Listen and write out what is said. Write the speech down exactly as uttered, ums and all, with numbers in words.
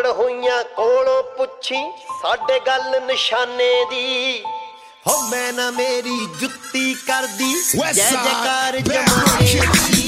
ਆਕੜ ਹੋਈਆਂ ਕੋਲੋਂ ਪੁੱਛੀ ਸਾਡੇ ਗੱਲ ਨਿਸ਼ਾਨੇ ਦੀ ਹੋ ਮੈਂ ਨਾ ਮੇਰੀ ਜੁੱਤੀ ਕਰਦੀ ਜੈ ਜੈਕਾਰ ਜਮਾਨੇ ਦੀ।